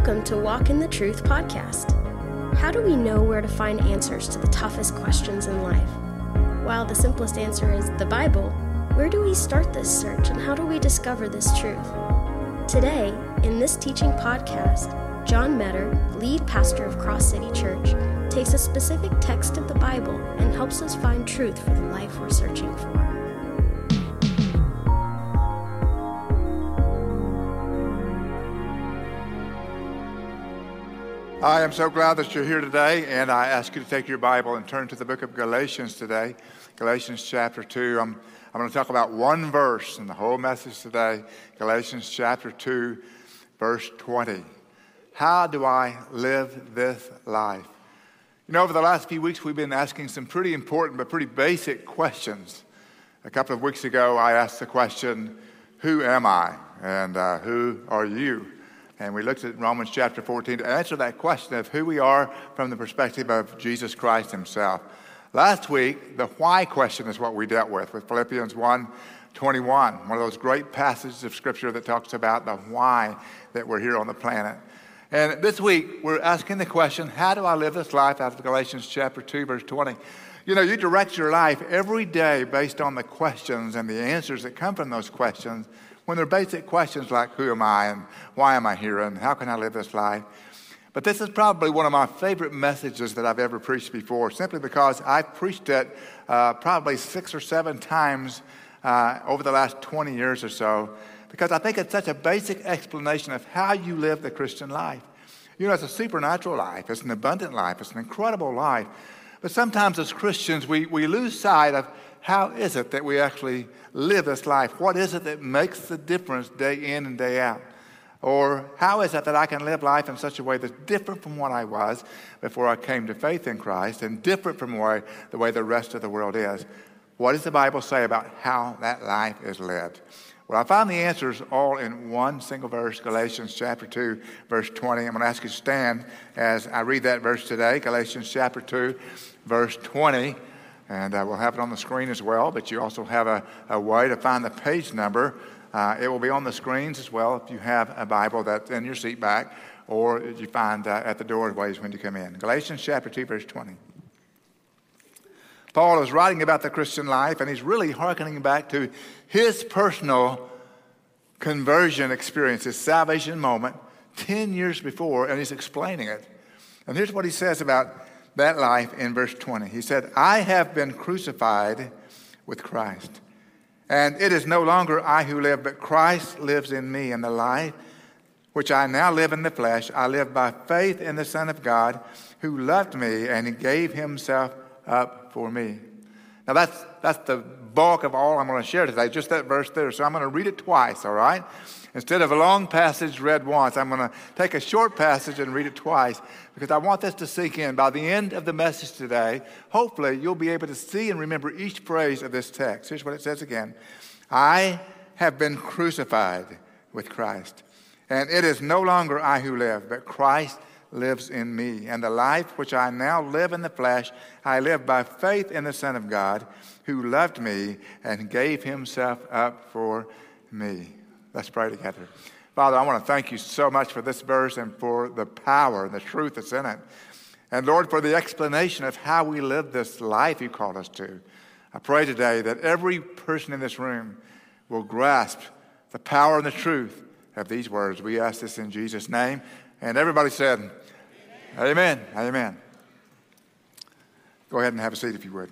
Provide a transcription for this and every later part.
Welcome to Walk in the Truth podcast. How do we know where to find answers to the toughest questions in life? While the simplest answer is the Bible, where do we start this search and how do we discover this truth? Today, in this teaching podcast, John Metter, lead pastor of Cross City Church, takes a specific text of the Bible and helps us find truth for the life we're searching for. I am so glad that you're here today, and I ask you to take your Bible and turn to the book of Galatians today, Galatians chapter 2. I'm going to talk about one verse in the whole message today, Galatians chapter 2, verse 20. How do I live this life? You know, over the last few weeks, we've been asking some pretty important but pretty basic questions. A couple of weeks ago, I asked the question, who am I? And who are you? And we looked at Romans chapter 14 to answer that question of who we are from the perspective of Jesus Christ himself. Last week, the why question is what we dealt with Philippians 1:21, one of those great passages of Scripture that talks about the why that we're here on the planet. And this week, we're asking the question, how do I live this life out of Galatians chapter 2, verse 20? You know, you direct your life every day based on the questions and the answers that come from those questions. When they're basic questions like who am I and why am I here and how can I live this life? But this is probably one of my favorite messages that I've ever preached before, simply because I've preached it probably 6 or 7 times over the last 20 years or so, because I think it's such a basic explanation of how you live the Christian life. You know, it's a supernatural life. It's an abundant life. It's an incredible life. But sometimes as Christians, we lose sight of how is it that we actually live this life? What is it that makes the difference day in and day out? Or how is it that I can live life in such a way that's different from what I was before I came to faith in Christ and different from the way the rest of the world is? What does the Bible say about how that life is lived? Well, I found the answers all in one single verse, Galatians chapter 2, verse 20. I'm going to ask you to stand as I read that verse today, Galatians chapter 2, verse 20. And we'll have it on the screen as well, but you also have a way to find the page number. It will be on the screens as well if you have a Bible that's in your seat back or you find at the doorways when you come in. Galatians chapter 2, verse 20. Paul is writing about the Christian life, and he's really hearkening back to his personal conversion experience, his salvation moment 10 years before, and he's explaining it. And here's what he says about that life in verse 20. He said, I have been crucified with Christ, and it is no longer I who live, but Christ lives in me, and the life which I now live in the flesh, I live by faith in the Son of God who loved me and he gave himself up for me. Now that's the bulk of all I'm going to share today, just that verse there. So I'm going to read it twice, all right? Instead of a long passage read once, I'm going to take a short passage and read it twice because I want this to sink in. By the end of the message today, hopefully you'll be able to see and remember each phrase of this text. Here's what it says again. I have been crucified with Christ, and it is no longer I who live, but Christ lives in me. And the life which I now live in the flesh, I live by faith in the Son of God who loved me and gave himself up for me. Let's pray together. Father, I want to thank you so much for this verse and for the power and the truth that's in it. And Lord, for the explanation of how we live this life you called us to. I pray today that every person in this room will grasp the power and the truth of these words. We ask this in Jesus' name. And everybody said, Amen. Amen. Go ahead and have a seat if you would.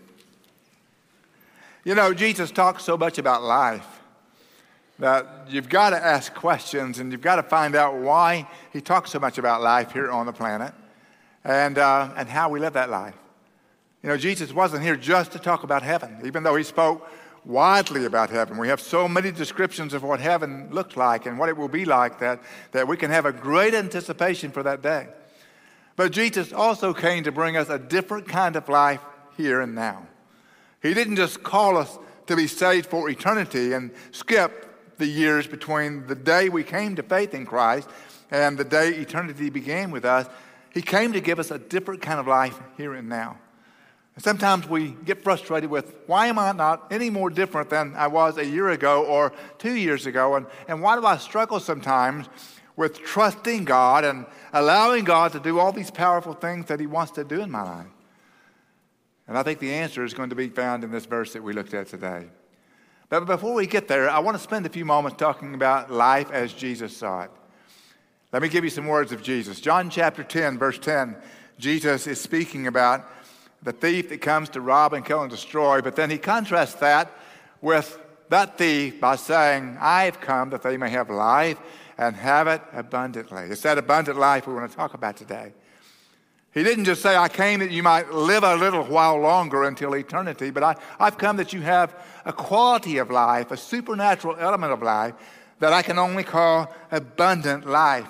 You know, Jesus talks so much about life that you've got to ask questions and you've got to find out why he talks so much about life here on the planet and how we live that life. You know, Jesus wasn't here just to talk about heaven, even though he spoke widely about heaven. We have so many descriptions of what heaven looks like and what it will be like that we can have a great anticipation for that day. But Jesus also came to bring us a different kind of life here and now. He didn't just call us to be saved for eternity and skip the years between the day we came to faith in Christ and the day eternity began with us. He came to give us a different kind of life here and now. And sometimes we get frustrated with, why am I not any more different than I was a year ago or 2 years ago? And why do I struggle sometimes with trusting God and allowing God to do all these powerful things that he wants to do in my life? And I think the answer is going to be found in this verse that we looked at today. But before we get there, I want to spend a few moments talking about life as Jesus saw it. Let me give you some words of Jesus. John chapter 10, verse 10, Jesus is speaking about the thief that comes to rob and kill and destroy, but then he contrasts that with that thief by saying, I have come that they may have life and have it abundantly. It's that abundant life we want to talk about today. He didn't just say, I came that you might live a little while longer until eternity, but I've come that you have a quality of life, a supernatural element of life that I can only call abundant life.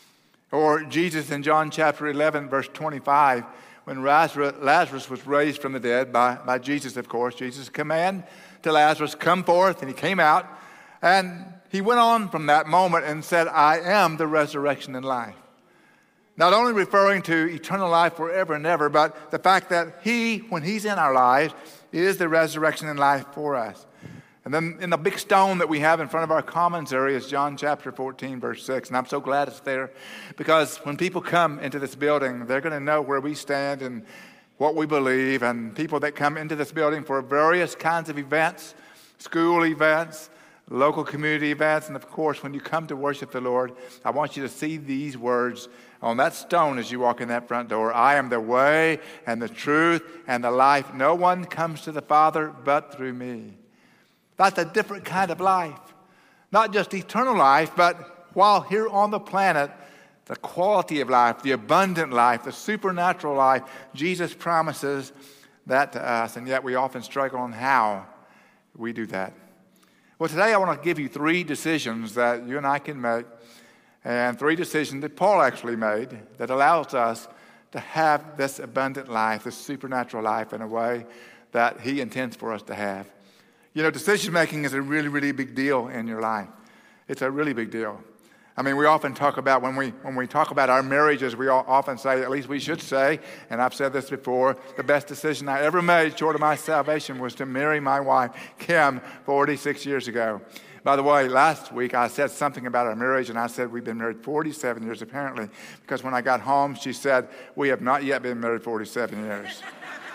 Or Jesus in John chapter 11, verse 25, when Lazarus was raised from the dead by Jesus, of course, Jesus' command to Lazarus, come forth, and he came out. And he went on from that moment and said, I am the resurrection and life. Not only referring to eternal life forever and ever, but the fact that he, when he's in our lives, is the resurrection and life for us. And then in the big stone that we have in front of our commentary is John chapter 14, verse 6. And I'm so glad it's there because when people come into this building, they're going to know where we stand and what we believe. And people that come into this building for various kinds of events, school events, local community events, and of course, when you come to worship the Lord, I want you to see these words on that stone as you walk in that front door. I am the way and the truth and the life. No one comes to the Father but through me. That's a different kind of life. Not just eternal life, but while here on the planet, the quality of life, the abundant life, the supernatural life, Jesus promises that to us, and yet we often struggle on how we do that. Well, today I want to give you 3 decisions that you and I can make, and 3 decisions that Paul actually made that allows us to have this abundant life, this supernatural life in a way that he intends for us to have. You know, decision making is a really, really big deal in your life. It's a really big deal. I mean, we often talk about, when we talk about our marriages, we often say, at least we should say, and I've said this before, the best decision I ever made short of my salvation was to marry my wife, Kim, 46 years ago. By the way, last week I said something about our marriage, and I said we've been married 47 years apparently, because when I got home, she said, we have not yet been married 47 years.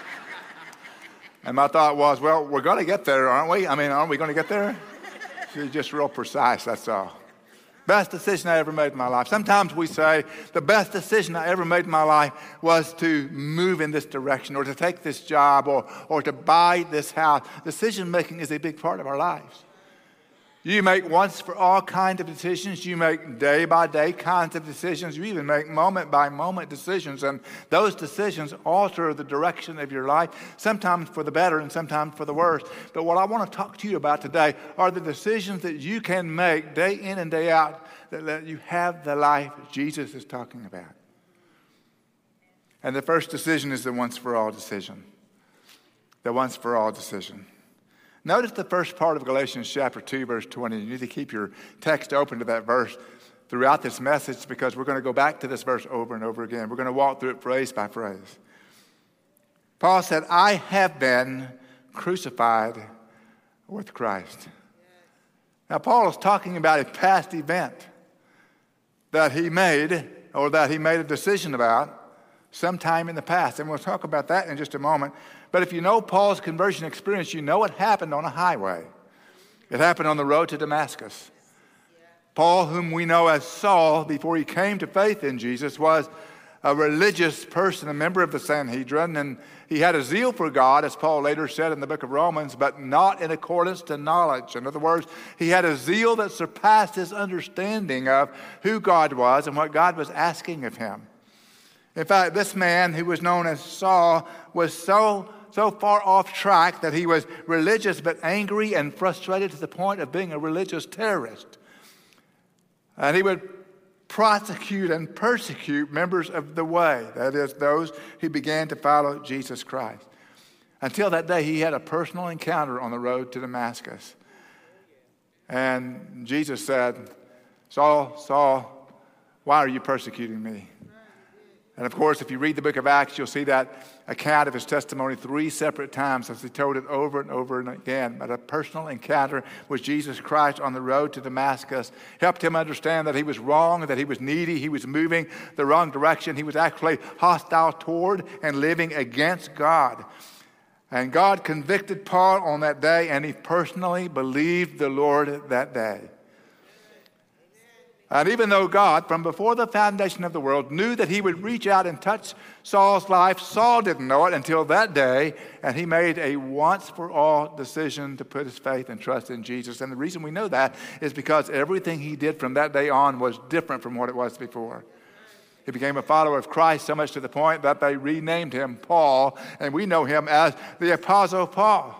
And my thought was, well, we're going to get there, aren't we? I mean, aren't we going to get there? She's just real precise, that's all. Best decision I ever made in my life. Sometimes we say the best decision I ever made in my life was to move in this direction or to take this job or to buy this house. Decision making is a big part of our lives. You make once for all kind of decisions. You make day by day kinds of decisions. You even make moment by moment decisions. And those decisions alter the direction of your life, sometimes for the better and sometimes for the worse. But what I want to talk to you about today are the decisions that you can make day in and day out that let you have the life Jesus is talking about. And the first decision is the once for all decision. The once for all decision. Notice the first part of Galatians chapter 2, verse 20. You need to keep your text open to that verse throughout this message because we're going to go back to this verse over and over again. We're going to walk through it phrase by phrase. Paul said, I have been crucified with Christ. Now, Paul is talking about a past event that he made or that he made a decision about sometime in the past. And we'll talk about that in just a moment. But if you know Paul's conversion experience, you know it happened on a highway. It happened on the road to Damascus. Paul, whom we know as Saul, before he came to faith in Jesus, was a religious person, a member of the Sanhedrin, and he had a zeal for God, as Paul later said in the book of Romans, but not in accordance to knowledge. In other words, he had a zeal that surpassed his understanding of who God was and what God was asking of him. In fact, this man who was known as Saul was so far off track that he was religious but angry and frustrated to the point of being a religious terrorist. And he would prosecute and persecute members of the way, that is, those who began to follow Jesus Christ. Until that day, he had a personal encounter on the road to Damascus. And Jesus said, Saul, Saul, why are you persecuting me? And of course, if you read the book of Acts, you'll see that account of his testimony 3 separate times as he told it over and over and again. But a personal encounter with Jesus Christ on the road to Damascus helped him understand that he was wrong, that he was needy, he was moving the wrong direction. He was actually hostile toward and living against God. And God convicted Paul on that day, and he personally believed the Lord that day. And even though God, from before the foundation of the world, knew that he would reach out and touch Saul's life, Saul didn't know it until that day, and he made a once-for-all decision to put his faith and trust in Jesus. And the reason we know that is because everything he did from that day on was different from what it was before. He became a follower of Christ so much to the point that they renamed him Paul, and we know him as the Apostle Paul.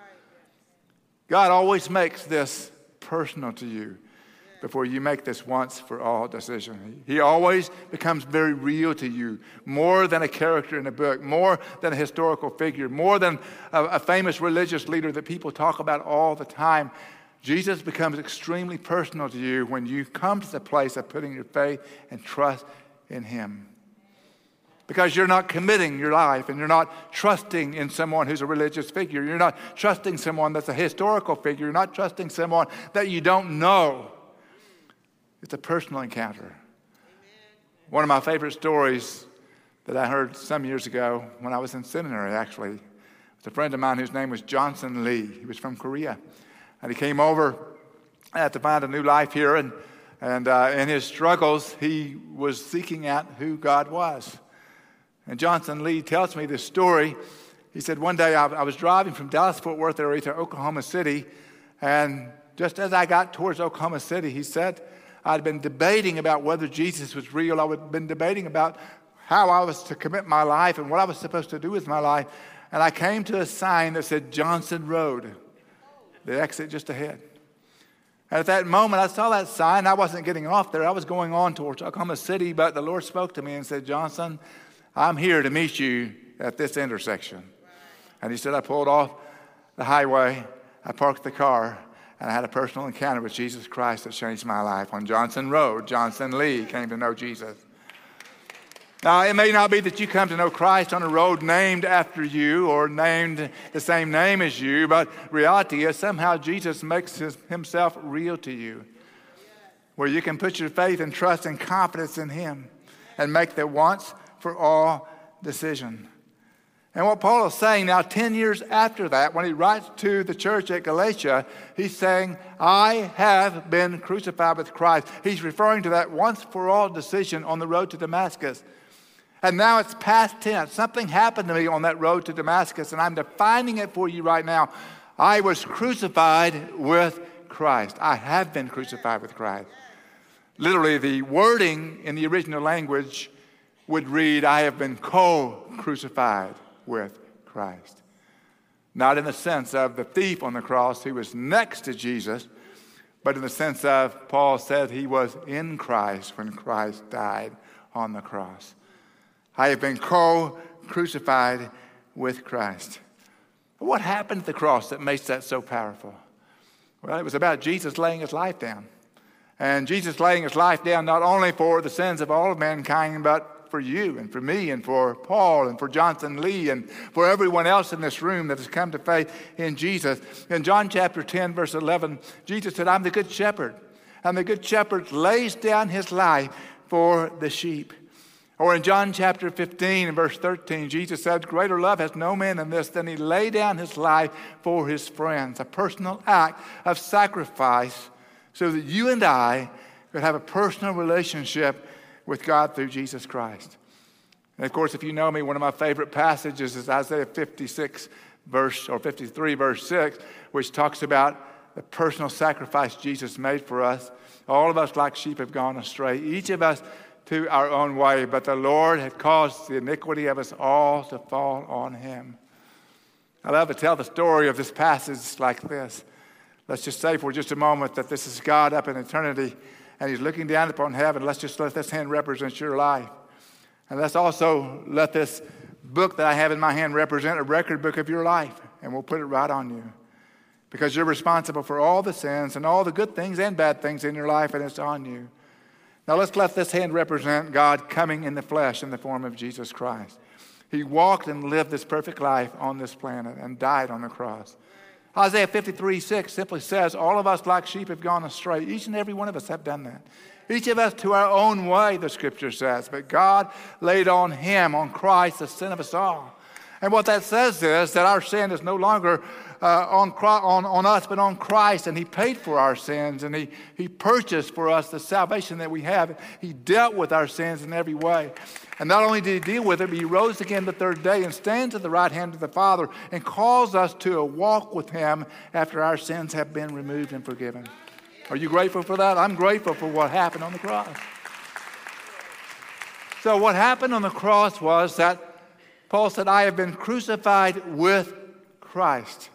God always makes this personal to you before you make this once-for-all decision. He always becomes very real to you, more than a character in a book, more than a historical figure, more than a famous religious leader that people talk about all the time. Jesus becomes extremely personal to you when you come to the place of putting your faith and trust in him. Because you're not committing your life and you're not trusting in someone who's a religious figure. You're not trusting someone that's a historical figure. You're not trusting someone that you don't know. It's a personal encounter. One of my favorite stories that I heard some years ago when I was in seminary, actually, was a friend of mine whose name was Johnson Lee. He was from Korea. And he came over to find a new life here. And in his struggles, he was seeking out who God was. And Johnson Lee tells me this story. He said, one day I was driving from Dallas-Fort Worth area to Oklahoma City. And just as I got towards Oklahoma City, he said, I'd been debating about whether Jesus was real. I'd been debating about how I was to commit my life and what I was supposed to do with my life. And I came to a sign that said Johnson Road, the exit just ahead. And at that moment, I saw that sign. I wasn't getting off there. I was going on towards Oklahoma City, but the Lord spoke to me and said, Johnson, I'm here to meet you at this intersection. And he said, I pulled off the highway. I parked the car. And I had a personal encounter with Jesus Christ that changed my life. On Johnson Road, Johnson Lee came to know Jesus. Now, it may not be that you come to know Christ on a road named after you or named the same name as you, but reality is somehow Jesus makes himself real to you, where you can put your faith and trust and confidence in him and make the once-for-all decision. And what Paul is saying now, 10 years after that, when he writes to the church at Galatia, he's saying, I have been crucified with Christ. He's referring to that once-for-all decision on the road to Damascus. And now it's past tense. Something happened to me on that road to Damascus, and I'm defining it for you right now. I was crucified with Christ. I have been crucified with Christ. Literally, the wording in the original language would read, I have been co-crucified with Christ. Not in the sense of the thief on the cross who was next to Jesus, but in the sense of Paul said he was in Christ when Christ died on the cross. I have been co-crucified with Christ. But what happened at the cross that makes that so powerful? Well, it was about Jesus laying his life down. And Jesus laying his life down not only for the sins of all of mankind, but for you and for me and for Paul and for Johnson Lee and for everyone else in this room that has come to faith in Jesus. In John chapter 10, verse 11, Jesus said, I'm the good shepherd. And the good shepherd lays down his life for the sheep. Or in John chapter 15 and verse 13, Jesus said, greater love has no man than this, than he lay down his life for his friends. A personal act of sacrifice so that you and I could have a personal relationship with God through Jesus Christ. And of course, if you know me, one of my favorite passages is Isaiah 56 verse, or 53 verse 6, which talks about the personal sacrifice Jesus made for us. All of us like sheep have gone astray, each of us to our own way, but the Lord had caused the iniquity of us all to fall on him. I love to tell the story of this passage like this. Let's just say for just a moment that this is God up in eternity, and he's looking down upon heaven. Let's just let this hand represent your life. And let's also let this book that I have in my hand represent a record book of your life. And we'll put it right on you. Because you're responsible for all the sins and all the good things and bad things in your life, and it's on you. Now let's let this hand represent God coming in the flesh in the form of Jesus Christ. He walked and lived this perfect life on this planet and died on the cross. Isaiah 53:6 simply says, all of us like sheep have gone astray. Each and every one of us have done that. Each of us to our own way, the scripture says. But God laid on him, on Christ, the sin of us all. And what that says is that our sin is no longer on us, but on Christ. And he paid for our sins, and he purchased for us the salvation that we have. He dealt with our sins in every way. And not only did he deal with it, but he rose again the third day and stands at the right hand of the Father and calls us to a walk with him after our sins have been removed and forgiven. Are you grateful for that? I'm grateful for what happened on the cross. So what happened on the cross was that Paul said, I have been crucified with Christ.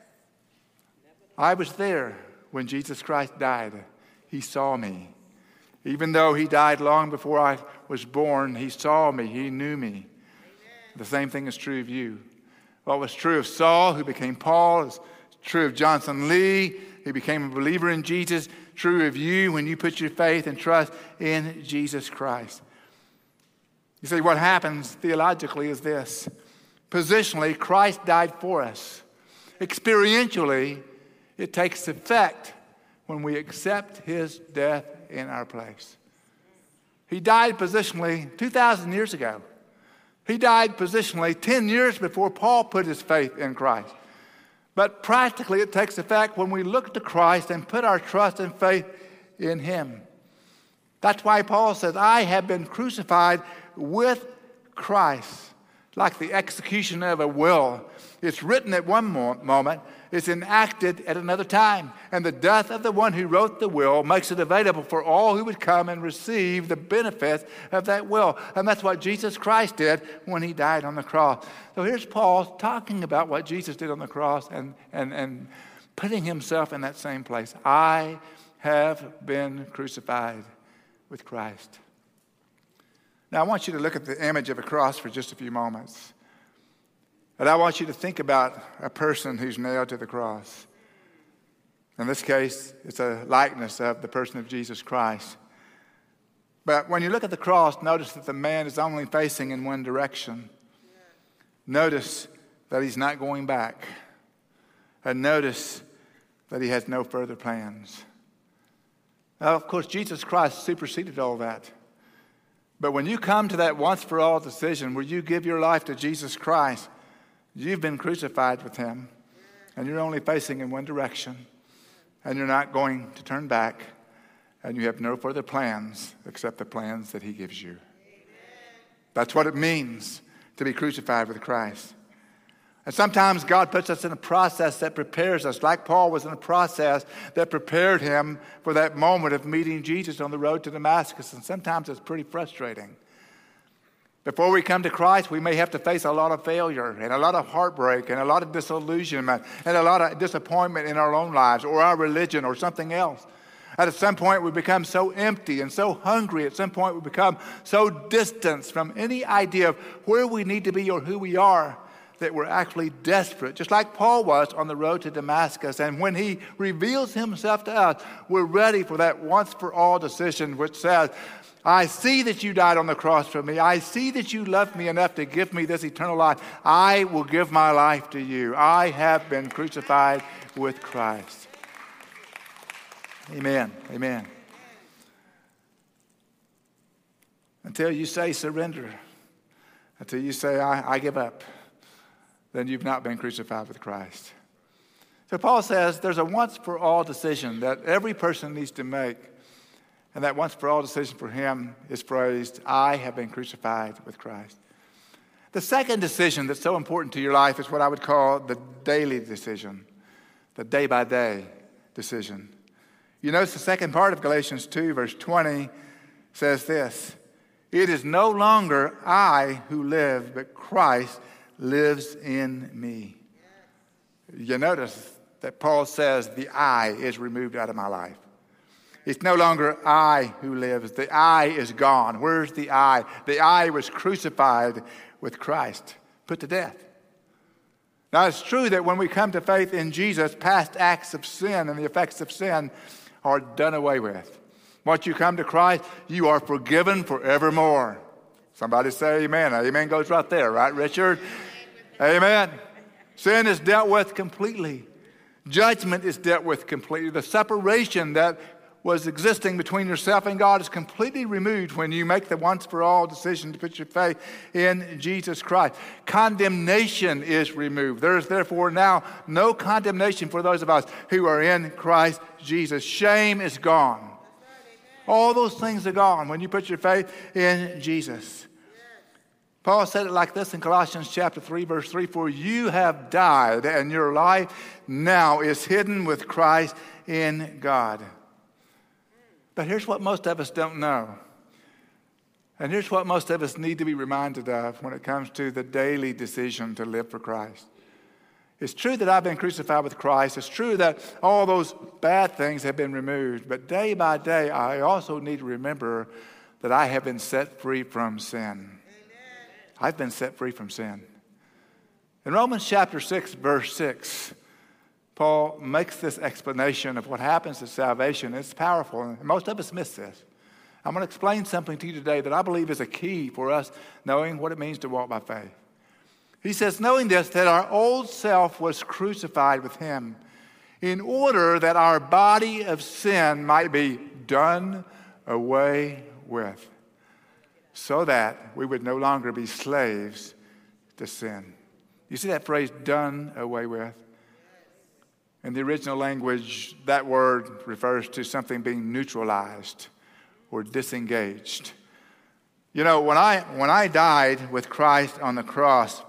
I was there when Jesus Christ died. He saw me. Even though he died long before I was born, he saw me. He knew me. Amen. The same thing is true of you. What was true of Saul, who became Paul, is true of Johnson Lee, who became a believer in Jesus, true of you when you put your faith and trust in Jesus Christ. You see, what happens theologically is this. Positionally, Christ died for us. Experientially, it takes effect when we accept his death in our place. He died positionally 2,000 years ago. He died positionally 10 years before Paul put his faith in Christ. But practically, it takes effect when we look to Christ and put our trust and faith in him. That's why Paul says, I have been crucified with Christ. Like the execution of a will. It's written at one moment, it's enacted at another time. And the death of the one who wrote the will makes it available for all who would come and receive the benefits of that will. And that's what Jesus Christ did when he died on the cross. So here's Paul talking about what Jesus did on the cross and putting himself in that same place. I have been crucified with Christ. Now, I want you to look at the image of a cross for just a few moments. And I want you to think about a person who's nailed to the cross. In this case, it's a likeness of the person of Jesus Christ. But when you look at the cross, notice that the man is only facing in one direction. Notice that he's not going back. And notice that he has no further plans. Now, of course, Jesus Christ superseded all that. But when you come to that once-for-all decision where you give your life to Jesus Christ, you've been crucified with him, and you're only facing in one direction, and you're not going to turn back, and you have no further plans except the plans that he gives you. That's what it means to be crucified with Christ. And sometimes God puts us in a process that prepares us, like Paul was in a process that prepared him for that moment of meeting Jesus on the road to Damascus. And sometimes it's pretty frustrating. Before we come to Christ, we may have to face a lot of failure and a lot of heartbreak and a lot of disillusionment and a lot of disappointment in our own lives or our religion or something else. And at some point, we become so empty and so hungry. At some point, we become so distant from any idea of where we need to be or who we are, that we're actually desperate, just like Paul was on the road to Damascus. And when he reveals himself to us, we're ready for that once-for-all decision which says, I see that you died on the cross for me. I see that you loved me enough to give me this eternal life. I will give my life to you. I have been crucified with Christ. Amen. Amen. Until you say surrender, until you say I give up, then you've not been crucified with Christ. So Paul says there's a once-for-all decision that every person needs to make. And that once-for-all decision for him is phrased, I have been crucified with Christ. The second decision that's so important to your life is what I would call the daily decision, the day-by-day decision. You notice the second part of Galatians 2, verse 20 says this, it is no longer I who live, but Christ lives in me. You notice that Paul says the I is removed out of my life. It's no longer I who lives. The I is gone. Where's the I? The I was crucified with Christ, put to death. Now, it's true that when we come to faith in Jesus, past acts of sin and the effects of sin are done away with. Once you come to Christ, you are forgiven forevermore. Somebody say amen. Amen goes right there, right, Richard? Amen. Sin is dealt with completely. Judgment is dealt with completely. The separation that was existing between yourself and God is completely removed when you make the once-for-all decision to put your faith in Jesus Christ. Condemnation is removed. There is therefore now no condemnation for those of us who are in Christ Jesus. Shame is gone. All those things are gone when you put your faith in Jesus. Paul said it like this in Colossians chapter 3, verse 3, "For you have died, and your life now is hidden with Christ in God." But here's what most of us don't know. And here's what most of us need to be reminded of when it comes to the daily decision to live for Christ. It's true that I've been crucified with Christ. It's true that all those bad things have been removed. But day by day, I also need to remember that I have been set free from sin. I've been set free from sin. In Romans chapter 6, verse 6, Paul makes this explanation of what happens to salvation. It's powerful, and most of us miss this. I'm going to explain something to you today that I believe is a key for us knowing what it means to walk by faith. He says, knowing this, that our old self was crucified with him in order that our body of sin might be done away with, so that we would no longer be slaves to sin. You see that phrase, done away with? In the original language, that word refers to something being neutralized or disengaged. You know, when I died with Christ on the cross,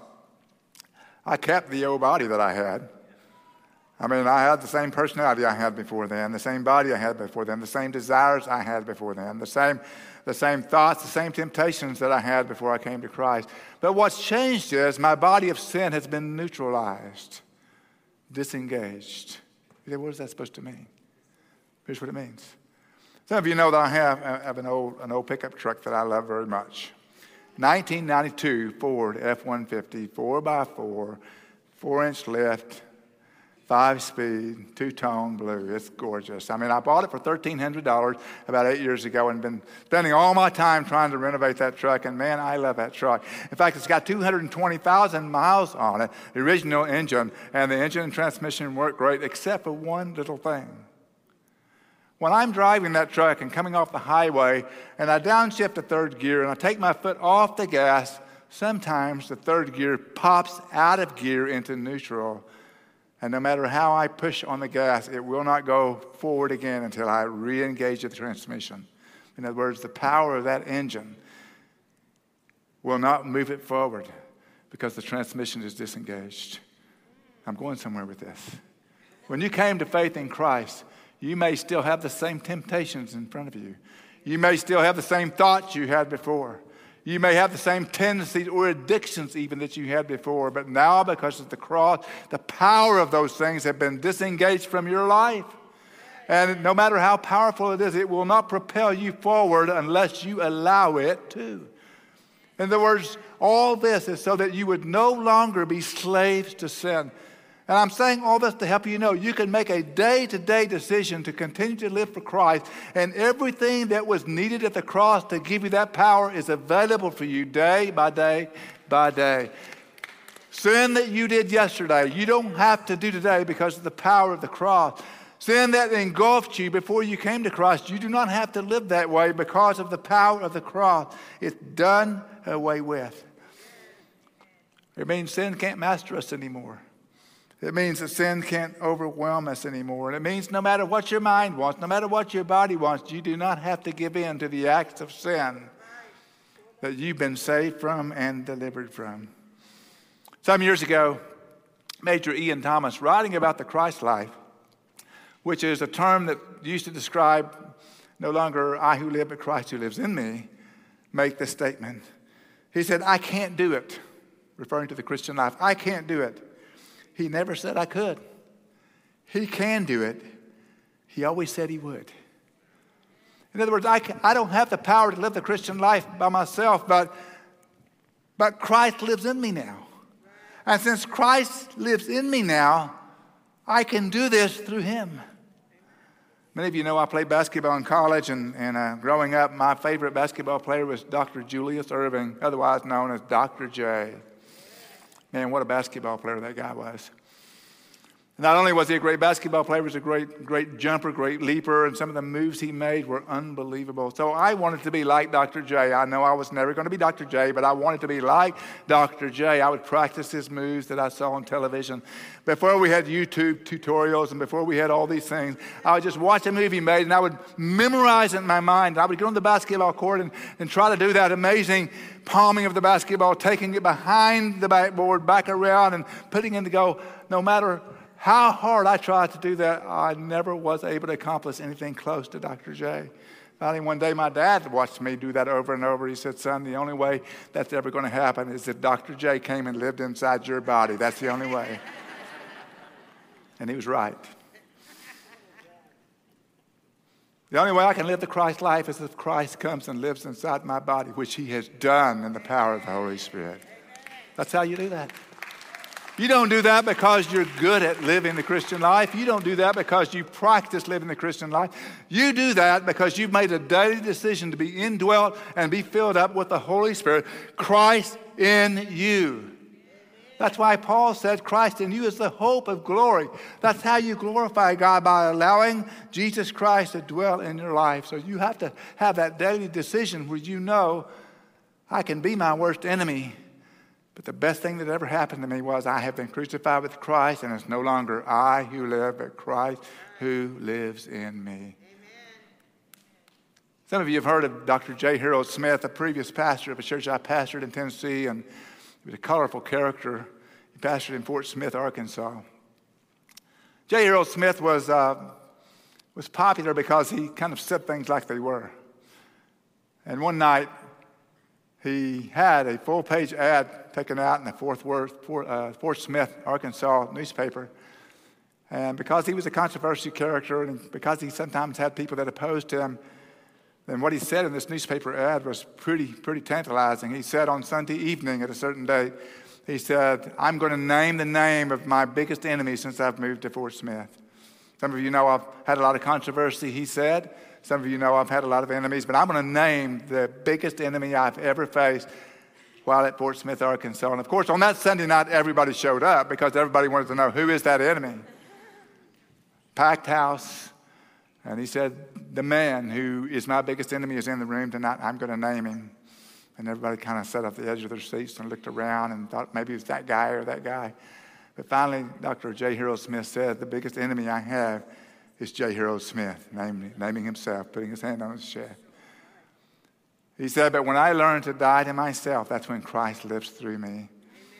I kept the old body that I had. I mean, I had the same personality I had before then, the same body I had before then, the same desires I had before then, the same thoughts, the same temptations that I had before I came to Christ. But what's changed is my body of sin has been neutralized, disengaged. You say, what is that supposed to mean? Here's what it means. Some of you know that I have an old pickup truck that I love very much. 1992 Ford F-150, 4x4, 4-inch lift, 5-speed, 2-tone blue. It's gorgeous. I mean, I bought it for $1,300 about 8 years ago and been spending all my time trying to renovate that truck. And, man, I love that truck. In fact, it's got 220,000 miles on it, the original engine, and the engine and transmission work great except for one little thing. When I'm driving that truck and coming off the highway and I downshift to third gear and I take my foot off the gas, sometimes the third gear pops out of gear into neutral. And no matter how I push on the gas, it will not go forward again until I re-engage the transmission. In other words, the power of that engine will not move it forward because the transmission is disengaged. I'm going somewhere with this. When you came to faith in Christ, you may still have the same temptations in front of you. You may still have the same thoughts you had before. You may have the same tendencies or addictions even that you had before. But now, because of the cross, the power of those things have been disengaged from your life. And no matter how powerful it is, it will not propel you forward unless you allow it to. In other words, all this is so that you would no longer be slaves to sin. And I'm saying all this to help you know you can make a day-to-day decision to continue to live for Christ, and everything that was needed at the cross to give you that power is available for you day by day by day. Sin that you did yesterday, you don't have to do today because of the power of the cross. Sin that engulfed you before you came to Christ, you do not have to live that way because of the power of the cross. It's done away with. It means sin can't master us anymore. It means that sin can't overwhelm us anymore. And it means no matter what your mind wants, no matter what your body wants, you do not have to give in to the acts of sin that you've been saved from and delivered from. Some years ago, Major Ian Thomas, writing about the Christ life, which is a term that used to describe no longer I who live, but Christ who lives in me, make this statement. He said, I can't do it, referring to the Christian life. I can't do it. He never said I could. He can do it. He always said he would. In other words, I don't have the power to live the Christian life by myself, but Christ lives in me now. And since Christ lives in me now, I can do this through him. Many of you know I played basketball in college, and growing up, my favorite basketball player was Dr. Julius Erving, otherwise known as Dr. J. Man, what a basketball player that guy was. Not only was he a great basketball player, he was a great jumper, great leaper, and some of the moves he made were unbelievable. So I wanted to be like Dr. J. I know I was never going to be Dr. J, but I wanted to be like Dr. J. I would practice his moves that I saw on television. Before we had YouTube tutorials and before we had all these things, I would just watch a movie he made, and I would memorize it in my mind. I would get on the basketball court and try to do that amazing palming of the basketball, taking it behind the backboard, back around, and putting it to go. No matter how hard I tried to do that, I never was able to accomplish anything close to Dr. J. Finally, one day my dad watched me do that over and over. He said, son, the only way that's ever going to happen is if Dr. J came and lived inside your body. That's the only way. And he was right. The only way I can live the Christ life is if Christ comes and lives inside my body, which he has done in the power of the Holy Spirit. That's how you do that. You don't do that because you're good at living the Christian life. You don't do that because you practice living the Christian life. You do that because you've made a daily decision to be indwelt and be filled up with the Holy Spirit, Christ in you. That's why Paul said Christ in you is the hope of glory. That's how you glorify God, by allowing Jesus Christ to dwell in your life. So you have to have that daily decision where you know, I can be my worst enemy, but the best thing that ever happened to me was I have been crucified with Christ, and it's no longer I who live, but Christ who lives in me. Amen. Some of you have heard of Dr. J. Harold Smith, a previous pastor of a church I pastored in Tennessee, and he was a colorful character. He pastored in Fort Smith, Arkansas. J. Harold Smith was popular because he kind of said things like they were. And one night, he had a full-page ad taken out in the Fort Smith, Arkansas newspaper. And because he was a controversial character and because he sometimes had people that opposed him, then what he said in this newspaper ad was pretty tantalizing. He said on Sunday evening at a certain date, he said, I'm going to name the name of my biggest enemy since I've moved to Fort Smith. Some of you know I've had a lot of controversy, he said. Some of you know I've had a lot of enemies, but I'm going to name the biggest enemy I've ever faced while at Fort Smith, Arkansas. And of course, on that Sunday night, everybody showed up because everybody wanted to know, who is that enemy? Packed house. And he said, the man who is my biggest enemy is in the room tonight. I'm going to name him. And everybody kind of sat at the edge of their seats and looked around and thought maybe it was that guy or that guy. But finally, Dr. J. Harold Smith said, the biggest enemy I have is J. Harold Smith, naming himself, putting his hand on his chest. He said, but when I learn to die to myself, that's when Christ lives through me. Amen.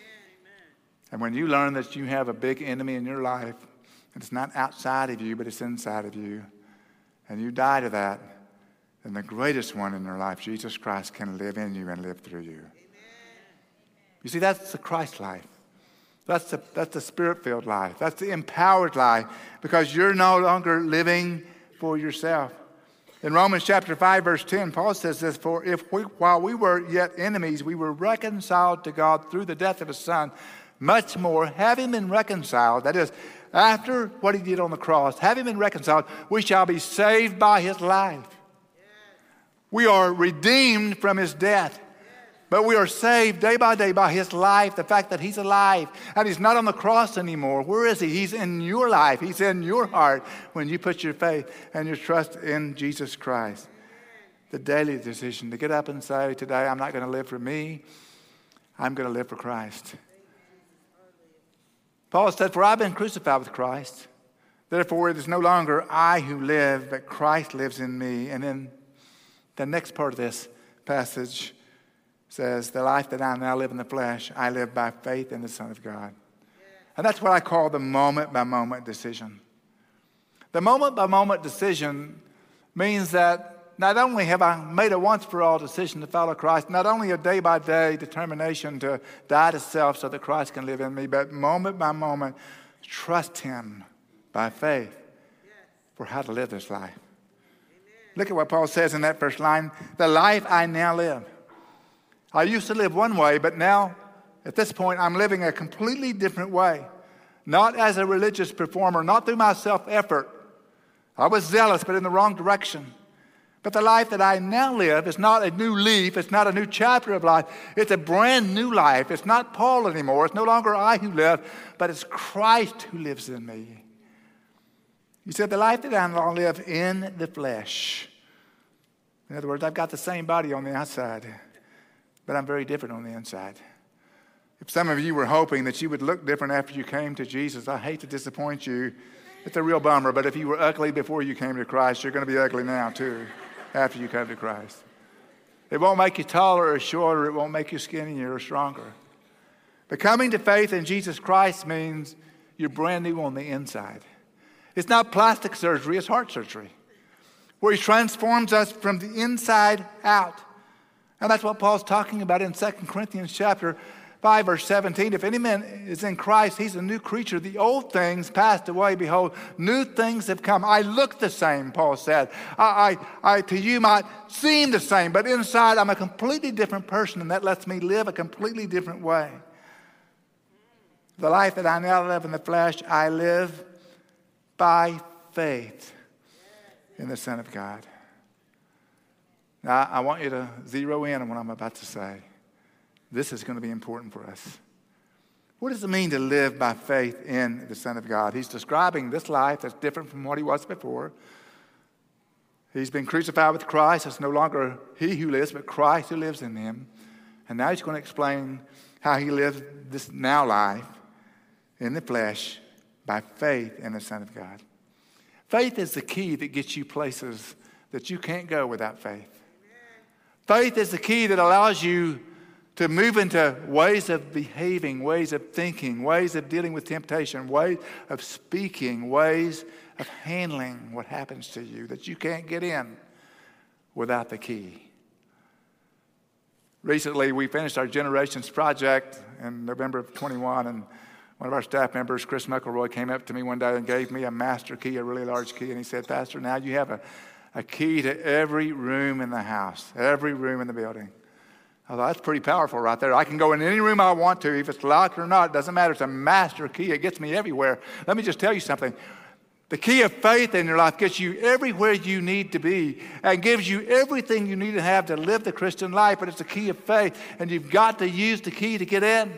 And when you learn that you have a big enemy in your life, and it's not outside of you, but it's inside of you, and you die to that, then the greatest one in your life, Jesus Christ, can live in you and live through you. Amen. You see, that's the Christ life. That's the Spirit-filled life. That's the empowered life, because you're no longer living for yourself. In Romans chapter 5, verse 10, Paul says this, for while we were yet enemies, we were reconciled to God through the death of his Son, much more, having been reconciled, that is, after what he did on the cross, having been reconciled, we shall be saved by his life. We are redeemed from his death. But we are saved day by day by his life, the fact that he's alive. And he's not on the cross anymore. Where is he? He's in your life. He's in your heart when you put your faith and your trust in Jesus Christ. The daily decision to get up and say, today I'm not going to live for me. I'm going to live for Christ. Paul said, for I've been crucified with Christ. Therefore it is no longer I who live, but Christ lives in me. And then the next part of this passage says, the life that I now live in the flesh, I live by faith in the Son of God. And that's what I call the moment-by-moment decision. The moment-by-moment decision means that not only have I made a once-for-all decision to follow Christ, not only a day-by-day determination to die to self so that Christ can live in me, but moment-by-moment, trust him by faith for how to live this life. Look at what Paul says in that first line, the life I now live. I used to live one way, but now, at this point, I'm living a completely different way. Not as a religious performer, not through my self-effort, I was zealous, but in the wrong direction. But the life that I now live is not a new leaf. It's not a new chapter of life. It's a brand new life. It's not Paul anymore. It's no longer I who live, but it's Christ who lives in me. He said, the life that I now live in the flesh. In other words, I've got the same body on the outside, but I'm very different on the inside. If some of you were hoping that you would look different after you came to Jesus, I hate to disappoint you. It's a real bummer, but if you were ugly before you came to Christ, you're going to be ugly now too, after you come to Christ. It won't make you taller or shorter. It won't make you skinnier or stronger. But coming to faith in Jesus Christ means you're brand new on the inside. It's not plastic surgery, it's heart surgery, where he transforms us from the inside out. And that's what Paul's talking about in 2 Corinthians chapter 5, verse 17, if any man is in Christ, he's a new creature. The old things passed away. Behold, new things have come. I look the same, Paul said. I to you might seem the same, but inside I'm a completely different person, and that lets me live a completely different way. The life that I now live in the flesh, I live by faith in the Son of God. Now, I want you to zero in on what I'm about to say. This is going to be important for us. What does it mean to live by faith in the Son of God? He's describing this life that's different from what he was before. He's been crucified with Christ. It's no longer he who lives, but Christ who lives in him. And now he's going to explain how he lives this now life in the flesh by faith in the Son of God. Faith is the key that gets you places that you can't go without faith. Faith is the key that allows you to move into ways of behaving, ways of thinking, ways of dealing with temptation, ways of speaking, ways of handling what happens to you that you can't get in without the key. Recently, we finished our Generations project in November of 21, and one of our staff members, Chris McElroy, came up to me one day and gave me a master key, a really large key, and he said, Pastor, now you have a key to every room in the house, every room in the building. I thought, that's pretty powerful right there. I can go in any room I want to. If it's locked or not, it doesn't matter. It's a master key. It gets me everywhere. Let me just tell you something. The key of faith in your life gets you everywhere you need to be and gives you everything you need to have to live the Christian life, but it's the key of faith, and you've got to use the key to get in.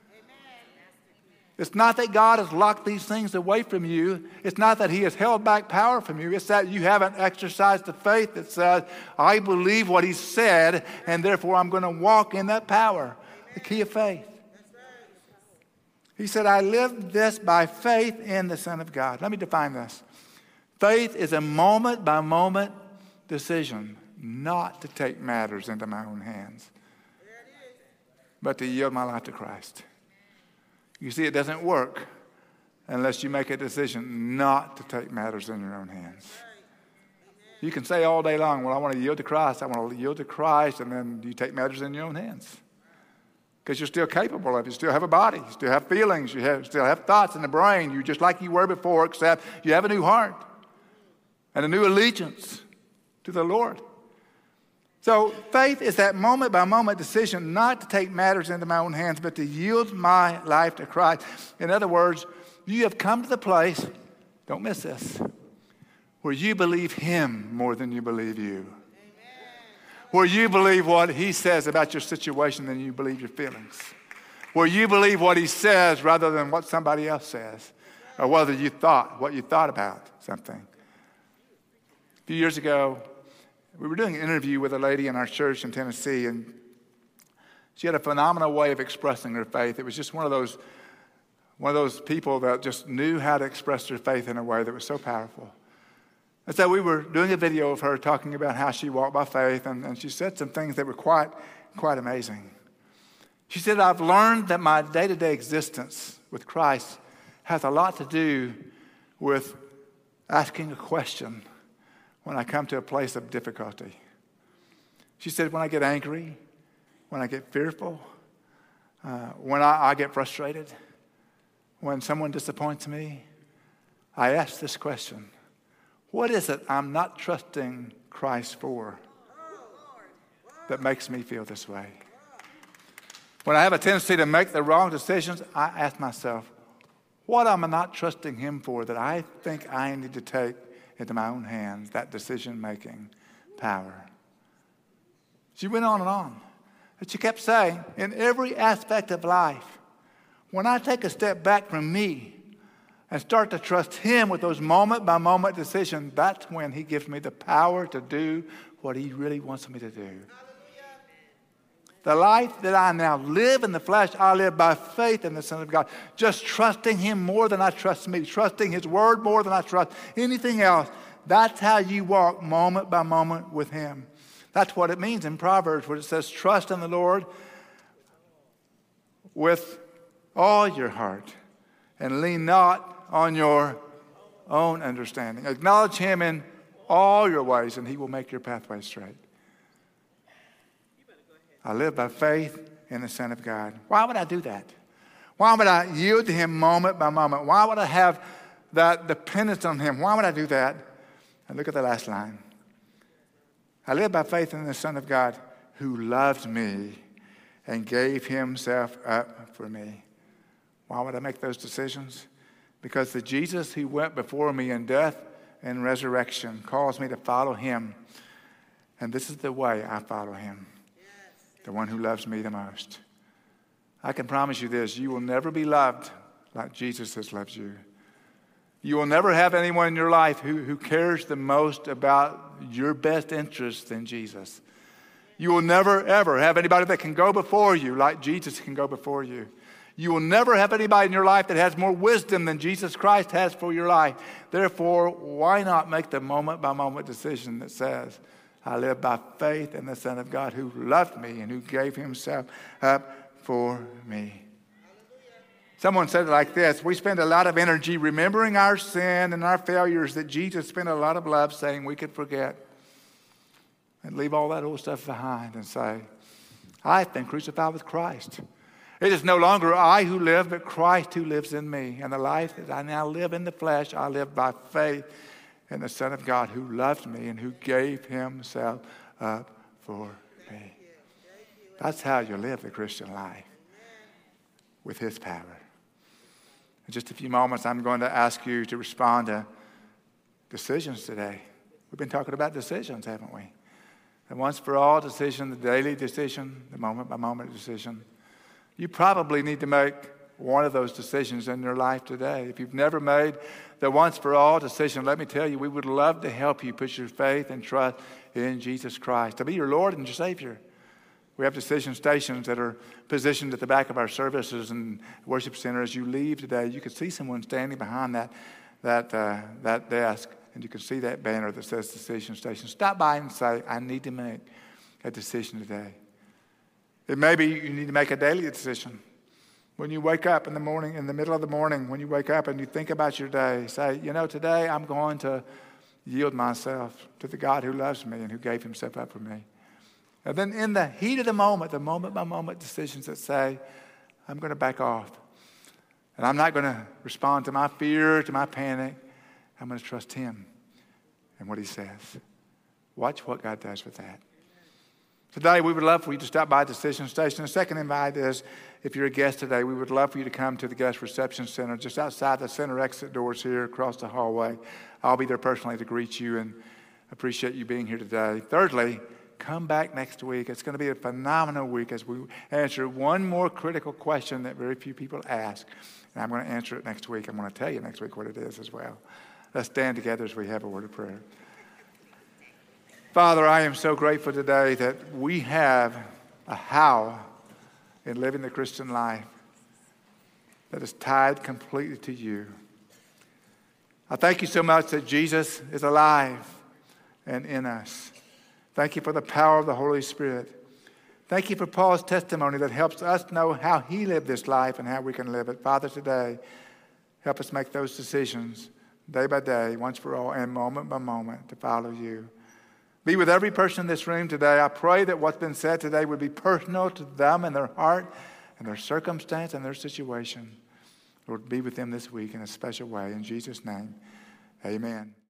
It's not that God has locked these things away from you. It's not that he has held back power from you. It's that you haven't exercised the faith that says, I believe what he said, and therefore I'm going to walk in that power. The key of faith. He said, I live this by faith in the Son of God. Let me define this. Faith is a moment-by-moment decision not to take matters into my own hands, but to yield my life to Christ. You see, it doesn't work unless you make a decision not to take matters in your own hands. You can say all day long, well, I want to yield to Christ. I want to yield to Christ, and then you take matters in your own hands. Because you're still capable of it. You still have a body. You still have feelings. You still have thoughts in the brain. You're just like you were before, except you have a new heart and a new allegiance to the Lord. So faith is that moment-by-moment decision not to take matters into my own hands, but to yield my life to Christ. In other words, you have come to the place, don't miss this, where you believe him more than you believe you. Amen. Where you believe what he says about your situation than you believe your feelings. Where you believe what he says rather than what somebody else says, or what you thought about something. A few years ago, we were doing an interview with a lady in our church in Tennessee, and she had a phenomenal way of expressing her faith. It was just one of those people that just knew how to express their faith in a way that was so powerful. And so we were doing a video of her talking about how she walked by faith, and she said some things that were quite amazing. She said, I've learned that my day-to-day existence with Christ has a lot to do with asking a question when I come to a place of difficulty. She said, when I get angry, when I get fearful, when I get frustrated, when someone disappoints me, I ask this question: what is it I'm not trusting Christ for that makes me feel this way? When I have a tendency to make the wrong decisions, I ask myself, what am I not trusting him for that I think I need to take into my own hands, that decision-making power. She went on and on. But she kept saying, in every aspect of life, when I take a step back from me and start to trust him with those moment-by-moment decisions, that's when he gives me the power to do what he really wants me to do. The life that I now live in the flesh, I live by faith in the Son of God. Just trusting him more than I trust me. Trusting his word more than I trust anything else. That's how you walk moment by moment with him. That's what it means in Proverbs, where it says, trust in the Lord with all your heart and lean not on your own understanding. Acknowledge him in all your ways, and he will make your pathway straight. I live by faith in the Son of God. Why would I do that? Why would I yield to him moment by moment? Why would I have that dependence on him? Why would I do that? And look at the last line. I live by faith in the Son of God who loved me and gave himself up for me. Why would I make those decisions? Because the Jesus who went before me in death and resurrection calls me to follow him. And this is the way I follow him. The one who loves me the most. I can promise you this, you will never be loved like Jesus has loved you. You will never have anyone in your life who cares the most about your best interests than Jesus. You will never, ever have anybody that can go before you like Jesus can go before you. You will never have anybody in your life that has more wisdom than Jesus Christ has for your life. Therefore, why not make the moment-by-moment decision that says, I live by faith in the Son of God who loved me and who gave himself up for me. Someone said it like this, we spend a lot of energy remembering our sin and our failures that Jesus spent a lot of love saying we could forget and leave all that old stuff behind and say, I've been crucified with Christ. It is no longer I who live, but Christ who lives in me. And the life that I now live in the flesh, I live by faith in the Son of God who loved me and who gave himself up for me. That's how you live the Christian life, with his power. In just a few moments, I'm going to ask you to respond to decisions today. We've been talking about decisions, haven't we? The once for all decision, the daily decision, the moment by moment decision. You probably need to make one of those decisions in your life today. If you've never made the once for all decision, let me tell you, we would love to help you put your faith and trust in Jesus Christ to be your Lord and your Savior. We have decision stations that are positioned at the back of our services and worship center. As you leave today, you can see someone standing behind that desk, and you can see that banner that says decision station. Stop by and say, I need to make a decision today. It may be you need to make a daily decision. When you wake up in the morning, in the middle of the morning, when you wake up and you think about your day, say, today I'm going to yield myself to the God who loves me and who gave himself up for me. And then in the heat of the moment-by-moment decisions that say, I'm going to back off. And I'm not going to respond to my fear, to my panic. I'm going to trust him and what he says. Watch what God does with that. Today, we would love for you to stop by Decision Station. The second invite is, if you're a guest today, we would love for you to come to the Guest Reception Center, just outside the center exit doors here across the hallway. I'll be there personally to greet you and appreciate you being here today. Thirdly, come back next week. It's going to be a phenomenal week as we answer one more critical question that very few people ask. And I'm going to answer it next week. I'm going to tell you next week what it is as well. Let's stand together as we have a word of prayer. Father, I am so grateful today that we have a how in living the Christian life that is tied completely to you. I thank you so much that Jesus is alive and in us. Thank you for the power of the Holy Spirit. Thank you for Paul's testimony that helps us know how he lived this life and how we can live it. Father, today, help us make those decisions day by day, once for all, and moment by moment to follow you. Be with every person in this room today. I pray that what's been said today would be personal to them and their heart and their circumstance and their situation. Lord, be with them this week in a special way. In Jesus' name, amen.